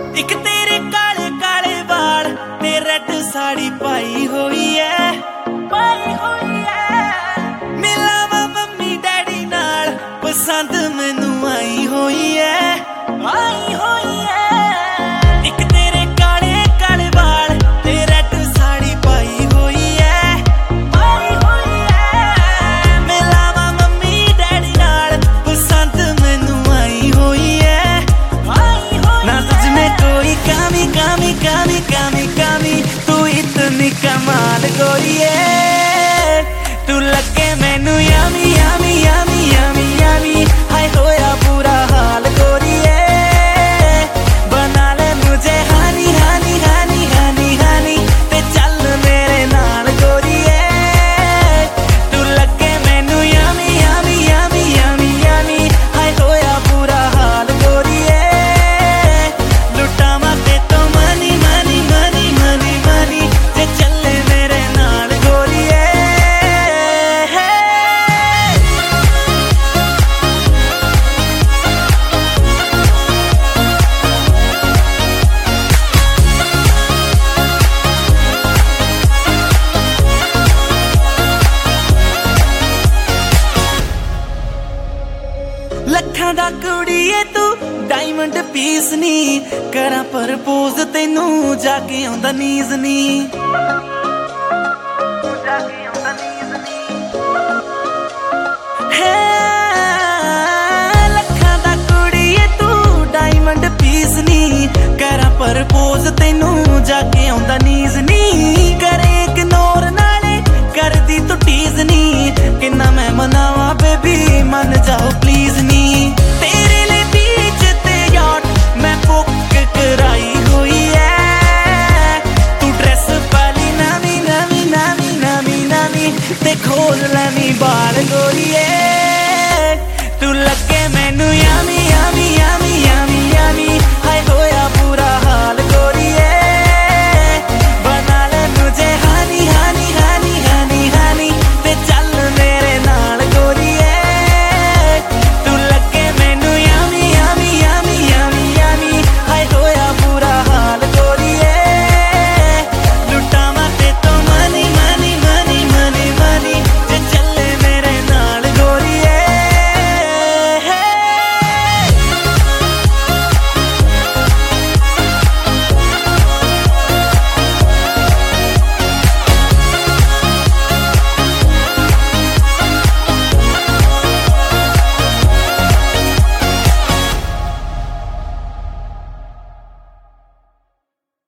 एक तेरे काले काले वाल ते रेड साड़ी पाई हुई है, मिलावा मम्मी डैडी नाल पसंद मैनू आई हुई है, एक तेरे काले काले वाल ते रेड साड़ी पाई हुई है, मिलावा मम्मी डैडी नाल पसंद मैनू आई हुई है, ना तुझ में कोई कमी कमी कमी कमी कमी, तू इतनी कमाल गोरिए, तू लगे मैनू यामी यामी यामी यामी यामी, हाय होया बुरा हाल गोरिए, बना ले मुझे हानी हानी हानी हानी हानी, ते चल मेरे नाल गोरिए, तू लगे मैनू यामी यामी यामी यामी यामी, हाय होया बुरा हाल गोरिए, लुटावा ते तो money money money money money, ते चले मेरे नाल गोरिए। लखां दा कुड़ीए तू डायमंड पीस नी, करा प्रपोज तेनू जाके आंदा नीज नी, है